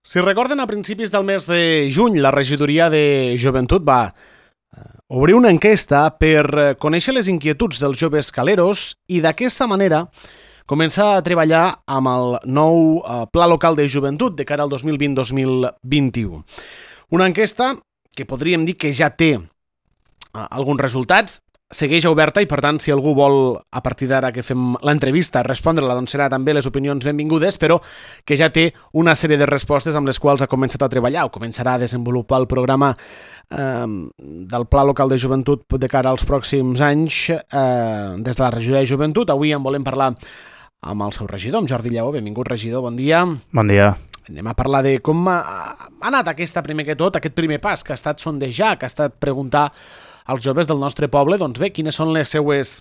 Si recorden, a principis del mes de juny, la regidoria de Joventut va obrir una enquesta per conèixer les inquietuds dels joves caleros i d'aquesta manera començar a treballar amb el nou Pla Local de Joventut de cara al 2020-2021. Una enquesta que podríem dir que ja té alguns resultats, segueix oberta i, per tant, si algú vol, a partir d'ara que fem l'entrevista, respondre-la, doncs serà també les opinions benvingudes, però que ja té una sèrie de respostes amb les quals ha començat a treballar o començarà a desenvolupar el programa del Pla Local de Joventut de cara als pròxims anys des de la regidoria de Joventut. Avui en volem parlar amb el seu regidor, amb Jordi Lleó. Benvingut, regidor, bon dia. Bon dia. Anem a parlar de com ha anat aquest primer pas, que ha estat sondejar, que ha estat preguntar als joves del nostre poble, doncs bé, quines són les seues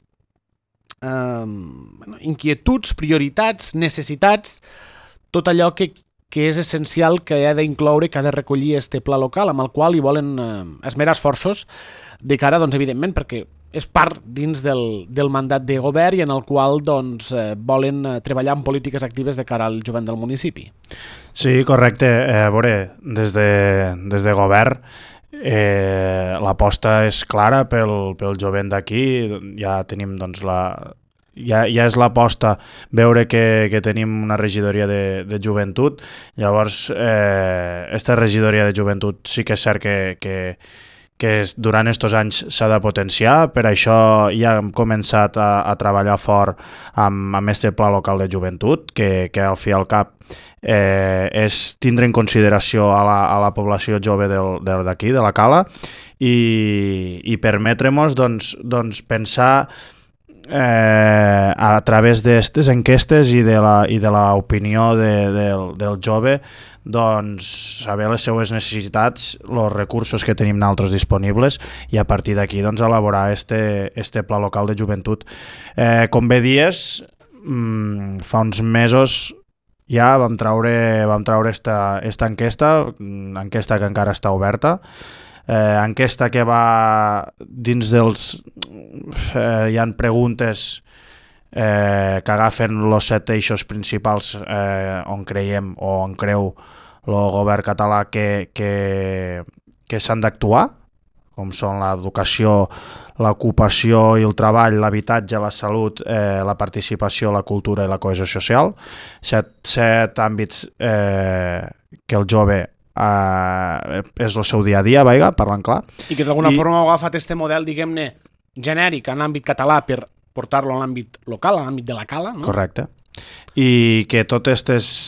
inquietuds, prioritats, necessitats, tot allò que és essencial, que ha d'incloure, que ha de recollir este pla local, amb el qual hi volen esmerar esforços de cara, doncs, evidentment, perquè és part dins del mandat de govern i en el qual doncs, volen treballar en polítiques actives de cara al jovent del municipi. Sí, correcte. A veure, des de govern l'aposta és clara pel jovent d'aquí. Ja tenim doncs, ja és l'aposta veure que tenim una regidoria de joventut. Llavors, esta regidoria de joventut sí que és cert que durant aquests anys s'ha de potenciar. Per això ja hem començat a treballar fort amb este pla local de joventut, que al fi i al cap és tindre en consideració a la població jove d'aquí, de la Cala, i permetre-nos doncs, pensar a través d'aquestes enquestes i de l'opinió del jove, doncs saber les seues necessitats, els recursos que tenim nosaltres disponibles i a partir d'aquí doncs elaborar este pla local de joventut. Com bé dies, fa uns mesos ja vam treure esta enquesta que encara està oberta, enquesta que va dins dels... hi ha preguntes que agafen els 7 eixos principals on creiem o on creu el govern català que s'han d'actuar, com són l'educació, l'ocupació i el treball, l'habitatge, la salut, la participació, la cultura i la cohesió social. 7 àmbits que el jove és el seu dia a dia, parlant clar. I que d'alguna forma ha agafat este model, diguem-ne, genèric en l'àmbit català per portar-lo a l'àmbit local, a l'àmbit de la Cala, no? Correcte. I que totes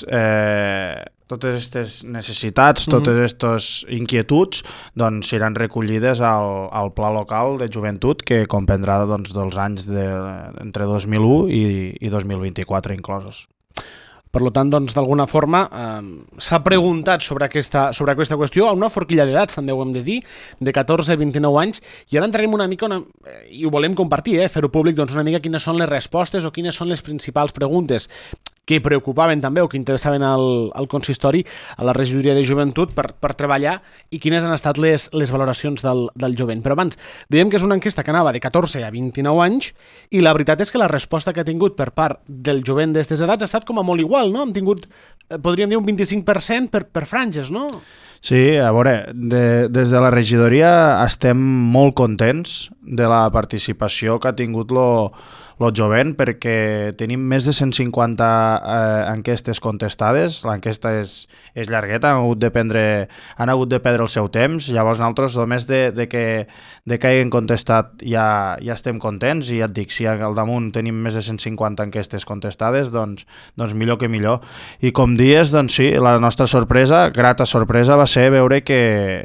aquestes necessitats, totes aquestes inquietuds doncs seran recollides al Pla Local de Joventut, que comprendrà doncs, dels anys entre 2001 i 2024 inclosos. Per tant, doncs, d'alguna forma s'ha preguntat sobre aquesta qüestió a una forquilla d'edats, també ho hem de dir, de 14 a 29 anys, i ara entrarem una mica, i ho volem compartir, fer-ho públic, doncs una mica quines són les respostes o quines són les principals preguntes que preocupaven també o que interessaven al consistori, a la regidoria de joventut per treballar i quines han estat les valoracions del jovent. Però abans, dèiem que és una enquesta que anava de 14 a 29 anys i la veritat és que la resposta que ha tingut per part del jovent d'aquestes edats ha estat com a molt igual, no? Hem tingut, podríem dir, un 25% per franges, no? Sí, a veure, des de la regidoria estem molt contents de la participació que ha tingut el jovent, perquè tenim més de 150 enquestes contestades. L'enquesta és llargueta, han hagut de perdre el seu temps. Llavors nosaltres només de que hagin contestat ja estem contents, i ja et dic, si al damunt tenim més de 150 enquestes contestades, doncs millor que millor. I com dies, doncs sí, la nostra sorpresa, grata sorpresa, va ser veure que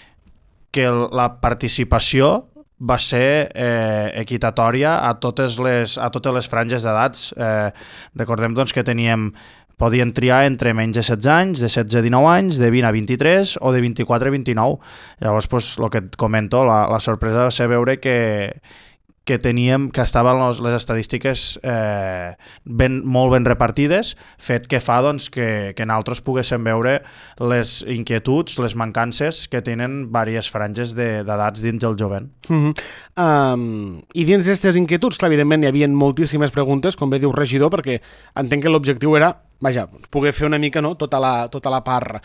la participació va ser equitatòria a totes les franges d'edats. Recordem doncs, que podien triar entre menys de 16 anys, de 16 a 19 anys, de 20 a 23 o de 24 a 29. Llavors, el que et comento, la sorpresa va ser veure que que teníem, que estaven les estadístiques molt ben repartides, fet que fa doncs, que nosaltres poguéssim veure les inquietuds, les mancances que tenen diverses franges d'edats dins del jovent. I dins d'aquestes inquietuds, clar, evidentment hi havia moltíssimes preguntes, com bé diu regidor, perquè entenc que l'objectiu era, vaja, poder fer una mica, no?, tota la part...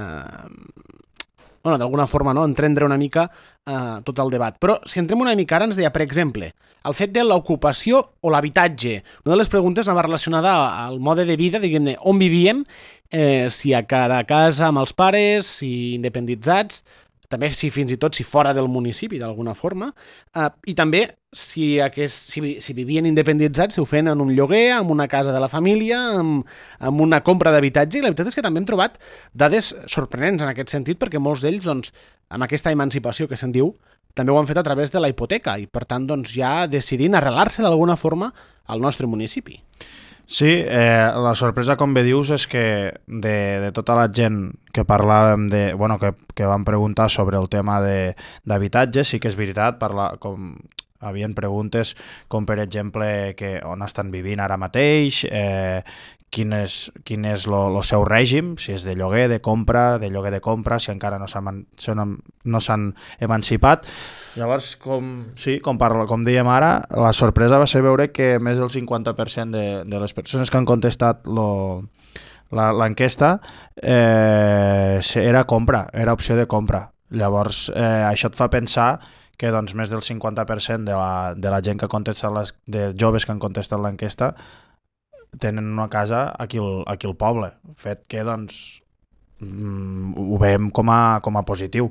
d'alguna forma, no?, entendre una mica tot el debat. Però si entrem una mica ara, ens deia, per exemple, el fet de l'ocupació o l'habitatge. Una de les preguntes anava relacionada al mode de vida, diguem-ne, on vivíem, si a casa amb els pares, si independitzats, també si fins i tot si fora del municipi d'alguna forma, i també si vivien independitzats, si ho feien en un lloguer, en una casa de la família, amb una compra d'habitatge, i la veritat és que també hem trobat dades sorprenents en aquest sentit, perquè molts d'ells, doncs, amb aquesta emancipació que se'n diu, també ho han fet a través de la hipoteca i, per tant, doncs, ja decidint arrelar-se d'alguna forma al nostre municipi. Sí, la sorpresa, com bé dius, és que de tota la gent que parlàvem que van preguntar sobre el tema d'habitatge, sí que és veritat, havien preguntes com, per exemple, on estan vivint ara mateix, quin és el seu règim, si és de lloguer, de compra, si encara no s'han emancipat. Llavors, com dèiem ara, la sorpresa va ser veure que més del 50% de les persones que han contestat l'enquesta era compra, era opció de compra. Llavors, això et fa pensar que doncs, més del 50% de la gent que ha contestat, de joves que han contestat l'enquesta, tenen una casa aquí al poble, fet que doncs, ho veiem com a positiu.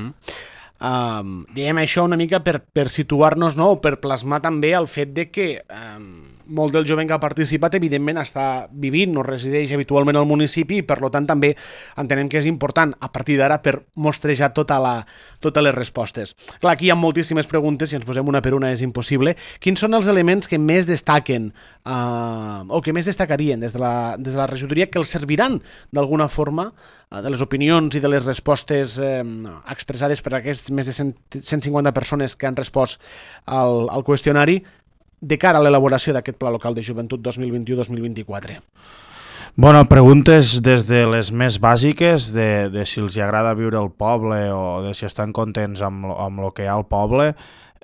Diem això una mica per situar-nos, no? O per plasmar també el fet de que molt del jovent que ha participat evidentment està vivint o resideix habitualment al municipi i per tant també entenem que és important a partir d'ara per mostrejar totes les respostes. Clar, aquí hi ha moltíssimes preguntes, si ens posem una per una és impossible. Quins són els elements que més destaquen o que més destacarien des de la regidoria que els serviran d'alguna forma de les opinions i de les respostes expressades per aquests més de 150 persones que han respost al qüestionari de cara a l'elaboració d'aquest Pla Local de Joventut 2021-2024? Bueno, preguntes des de les més bàsiques, de si els agrada viure al poble o de si estan contents amb el que hi ha al poble,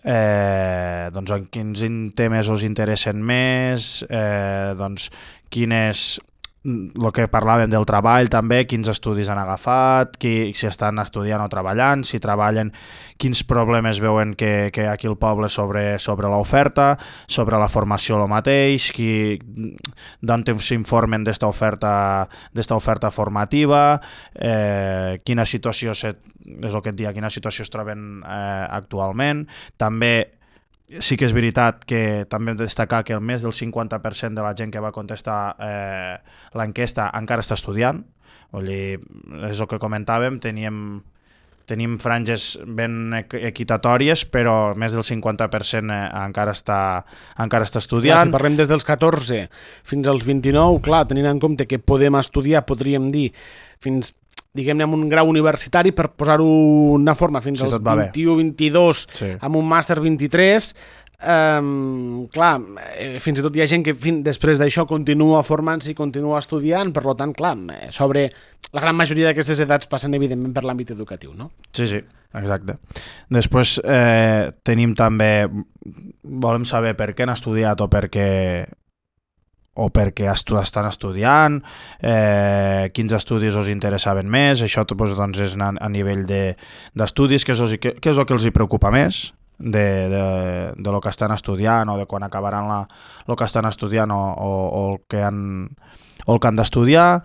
doncs en quins temes us interessen més, doncs quines... el que parlàvem del treball també, quins estudis han agafat, si estan estudiant o treballant, si treballen, quins problemes veuen que hi ha aquí al poble sobre l'oferta, sobre la formació el mateix, d'on s'informen d'esta oferta formativa, quina situació és el que et dia, quina situació es troben actualment. També sí que és veritat que també hem de destacar que més del 50% de la gent que va contestar l'enquesta encara està estudiant. Vull dir, és el que comentàvem, tenim franges ben equitatòries, però més del 50% encara està estudiant. Clar, si parlem des dels 14 fins als 29, clar, tenint en compte que podem estudiar, podríem dir, fins... diguem-ne, amb un grau universitari, per posar-ho d'una forma, fins als 21-22, sí. Amb un màster 23, clar, fins i tot hi ha gent que després d'això continua formant-se i continua estudiant, per tant, clar, sobre la gran majoria d'aquestes edats passen evidentment per l'àmbit educatiu, no? Sí, exacte. Després tenim també, volem saber per què han estudiat o perquè estan estudiant, quins estudis us interessaven més, això doncs, és a nivell d'estudis, què és el que els hi preocupa més de lo que estan estudiant o de quan acabaran el que estan estudiant o el que han d'estudiar.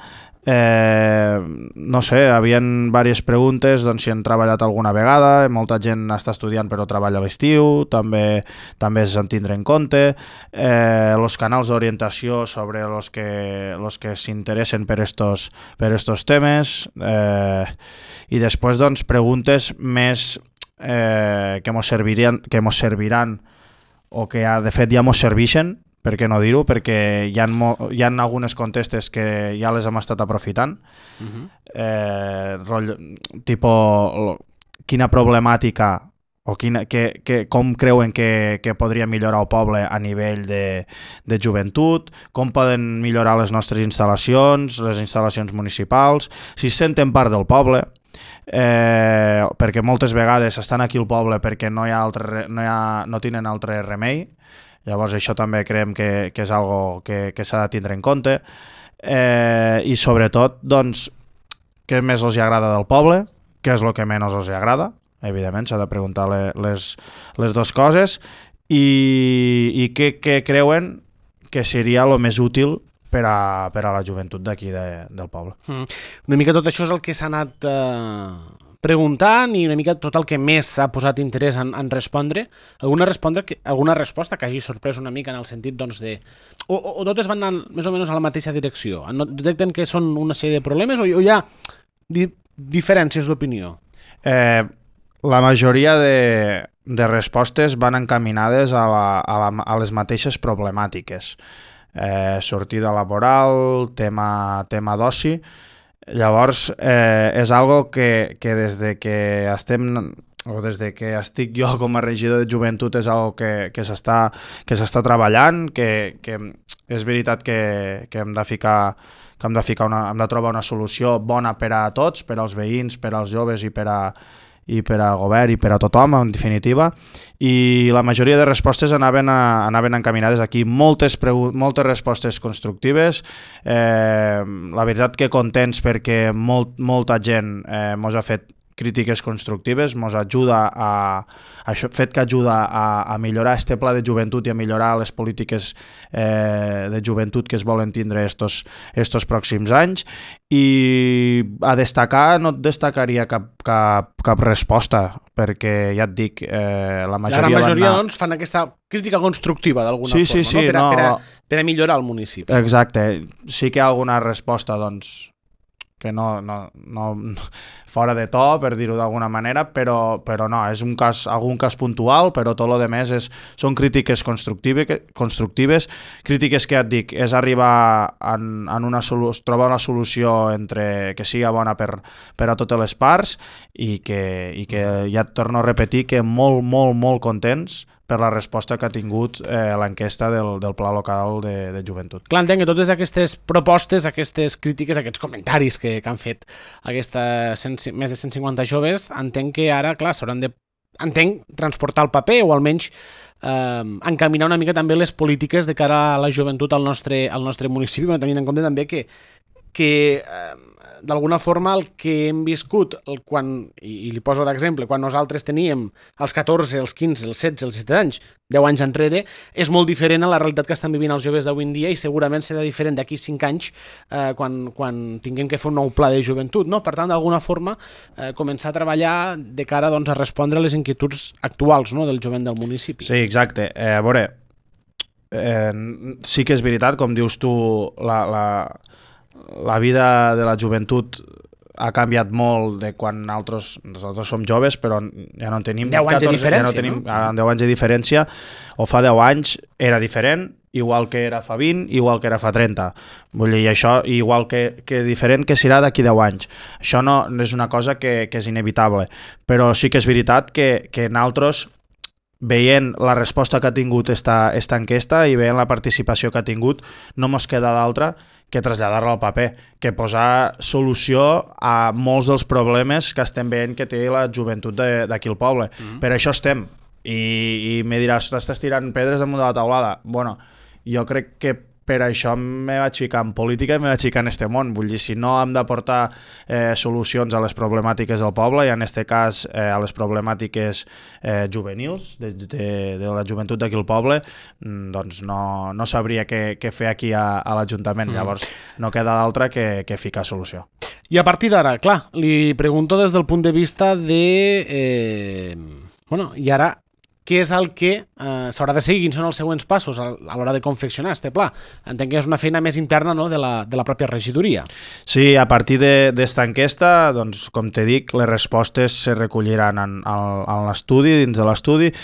No sé, havien diverses preguntes, doncs si han treballat alguna vegada, molta gent està estudiant però treballa a l'estiu, també és en tindre en compte, els canals d'orientació sobre els que s'interessen per estos temes, i després doncs preguntes més que mos serviran o que de fet ja mos serveixen, per què no dir-ho? Perquè hi ha algunes contestes que ja les hem estat aprofitant. Tipo, quina problemàtica o com creuen que podria millorar el poble a nivell de joventut, com poden millorar les nostres instal·lacions, les instal·lacions municipals, si es senten part del poble, perquè moltes vegades estan aquí al poble perquè no tenen altre remei. Llavors això també creiem que és algo que s'ha de tindre en compte, i sobretot doncs, què més els agrada del poble, què és el que menys els agrada. Evidentment s'ha de preguntar les dues coses, i què creuen que seria el més útil per a la joventut d'aquí del poble. Una mica tot això és el que s'ha anat preguntant, i una mica tot el que més s'ha posat interès en respondre. Alguna resposta que hagi sorprès una mica en el sentit doncs, o totes van anar més o menys a la mateixa direcció? Detecten que són una sèrie de problemes o hi ha diferències d'opinió? La majoria de respostes van encaminades a les mateixes problemàtiques. Sortida laboral, tema d'oci. Llavors, és algo que des de que estic jo com a regidor de joventut és algo que s'està treballant, que és veritat que hem de trobar una solució bona per a tots, per als veïns, per als joves i per a govern i per a tothom, en definitiva, i la majoria de respostes anaven encaminades aquí. Moltes respostes constructives, la veritat que contents perquè molta gent mos ha fet crítiques constructives, mos ajuda això fet que ajuda a millorar este pla de joventut i a millorar les polítiques de joventut que es volen tindre estos pròxims anys. I a destacar, no et destacaria cap resposta, perquè ja et dic, la majoria doncs, fan aquesta crítica constructiva d'alguna forma, per a millorar el municipi. Exacte, sí que hi ha alguna resposta doncs que no fora de to, per dir-ho d'alguna manera, però no, és algun cas puntual, però tot el que més són crítiques constructives, crítiques que et dic, és arribar trobar una solució que sigui bona per a totes les parts, i que ja et torno a repetir que molt, molt, molt contents per la resposta que ha tingut l'enquesta del Pla Local de Joventut. Clar, entenc que totes aquestes propostes, aquestes crítiques, aquests comentaris que han fet més de 150 joves, entenc que ara, clar, s'hauran de transportar el paper, o almenys encaminar una mica també les polítiques de cara a la joventut al nostre municipi, però tenint en compte també que d'alguna forma el que hem viscut, i li poso d'exemple, quan nosaltres teníem els 14, els 15, els 16, els 17 anys, 10 anys enrere, és molt diferent a la realitat que estan vivint els joves d'avui en dia, i segurament serà diferent d'aquí 5 anys quan tinguem que fer un nou pla de joventut, no? Per tant, d'alguna forma, començar a treballar de cara doncs, a respondre a les inquietuds actuals, no? Del jovent del municipi. Sí, exacte. A veure, sí que és veritat, com dius tu, la vida de la joventut ha canviat molt de quan nosaltres som joves, però ja no tenim 10 anys 14, de diferència, ja no tenim 10 anys de diferència, o fa 10 anys era diferent, igual que era fa 20, igual que era fa 30. Vull dir, això igual que diferent que serà d'aquí 10 anys. Això no és una cosa que és inevitable, però sí que és veritat que nosaltres, veient la resposta que ha tingut esta enquesta i veient la participació que ha tingut, no mos queda d'altra que traslladar-la al paper, que posar solució a molts dels problemes que estem veient que té la joventut d'aquí al poble. Per això estem. I me diràs, t'estàs tirant pedres damunt de la taulada. Bueno, jo crec que per això me vaig ficar en política i me vaig ficar en este món. Vull dir, si no hem d'aportar solucions a les problemàtiques del poble, i en este cas a les problemàtiques juvenils de la joventut d'aquí al poble, doncs no sabria què fer aquí a l'Ajuntament. Llavors no queda d'altra que ficar solució. I a partir d'ara, clar, li pregunto des del punt de vista de... i ara, què és el que s'haurà de seguir? Quins són els següents passos a l'hora de confeccionar este pla? Entenc que és una feina més interna, no?, de la pròpia regidoria. Sí, a partir d'esta enquesta, doncs, com te dic, les respostes se recolliran en l'estudi, dins de l'estudi,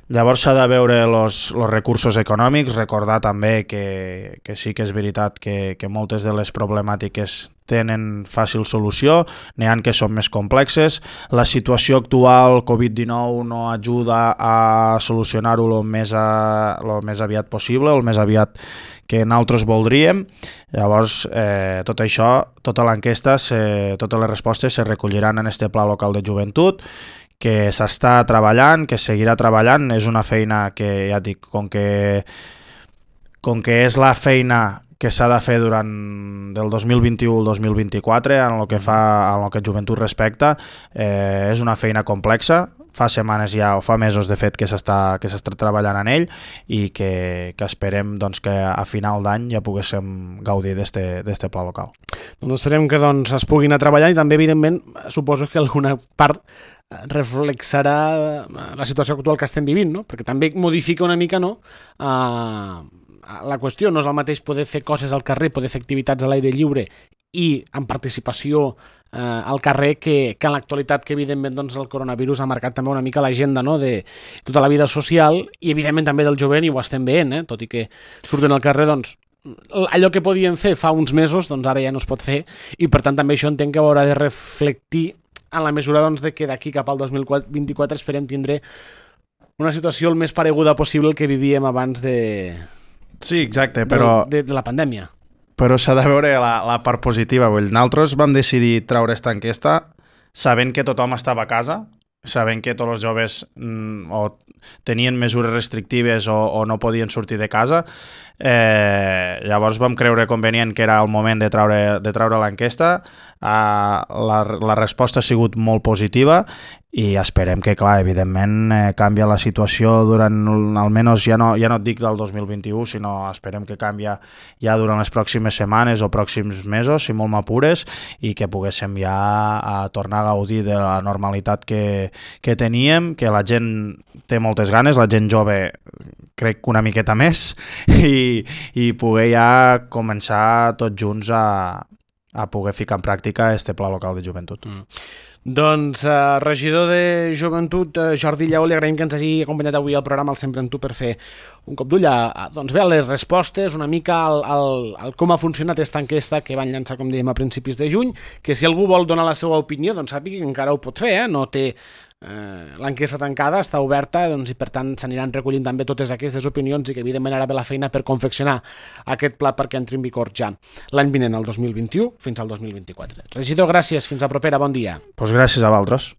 Llavors s'ha de veure els recursos econòmics, recordar també que sí que és veritat que moltes de les problemàtiques tenen fàcil solució, n'hi ha que són més complexes. La situació actual, Covid-19, no ajuda a solucionar-ho el més aviat possible, el més aviat que nosaltres voldríem. Llavors, tot això, tota l'enquesta, totes les respostes se recolliran en este Pla Local de Joventut, que s'està treballant, que seguirà treballant. És una feina que, ja dic, com que és la feina que s'ha de fer durant del 2021 al 2024 en el que joventut respecta, és una feina complexa. Fa setmanes ja, o fa mesos de fet, que s'està treballant en ell i que esperem doncs, que a final d'any ja poguéssim gaudir d'este pla local. Doncs esperem que es puguin a treballar i també, evidentment, suposo que alguna part reflexarà la situació actual que estem vivint, no? Perquè també modifica una mica, no?, la qüestió. No és el mateix poder fer coses al carrer, poder fer activitats a l'aire lliure i amb participació al carrer que en l'actualitat, que evidentment doncs, el coronavirus ha marcat també una mica l'agenda, no?, de tota la vida social i evidentment també del jovent, i ho estem veient, tot i que surten al carrer, doncs allò que podíem fer fa uns mesos doncs ara ja no es pot fer, i per tant també això entenc que haurà de reflectir en la mesura doncs, de que d'aquí cap al 2024 esperem tindre una situació el més pareguda possible que vivíem abans de... Sí, exacte, però... de la pandèmia. Però s'ha de veure la part positiva. Nosaltres vam decidir treure aquesta enquesta sabent que tothom estava a casa, sabent que tots els joves o tenien mesures restrictives o no podien sortir de casa. Llavors vam creure convenient que era el moment de treure l'enquesta. La resposta ha sigut molt positiva i esperem que, clar, evidentment canvia la situació durant, almenys ja no et dic del 2021, sinó esperem que canvia ja durant les pròximes setmanes o pròxims mesos, si molt m'apures, i que poguéssim ja tornar a gaudir de la normalitat que teníem, que la gent té moltes ganes, la gent jove crec que una miqueta més, i poder ja començar tots junts a poder ficar en pràctica este Pla Local de Joventut. Doncs, regidor de Joventut, Jordi Lleó, li agraïm que ens hagi acompanyat avui al programa El Sempre amb tu per fer un cop d'ull a les respostes, una mica al com ha funcionat aquesta enquesta que van llançar, com dèiem, a principis de juny, que si algú vol donar la seva opinió, doncs sàpiga que encara ho pot fer, no té l'enquesta tancada, està oberta, doncs, i per tant s'aniran recollint també totes aquestes opinions i que evidentment ara ve la feina per confeccionar aquest pla perquè entri en vigor ja l'any vinent, el 2021, fins al 2024. Regidor, gràcies, fins la propera, bon dia. Pues gràcies a vosaltres.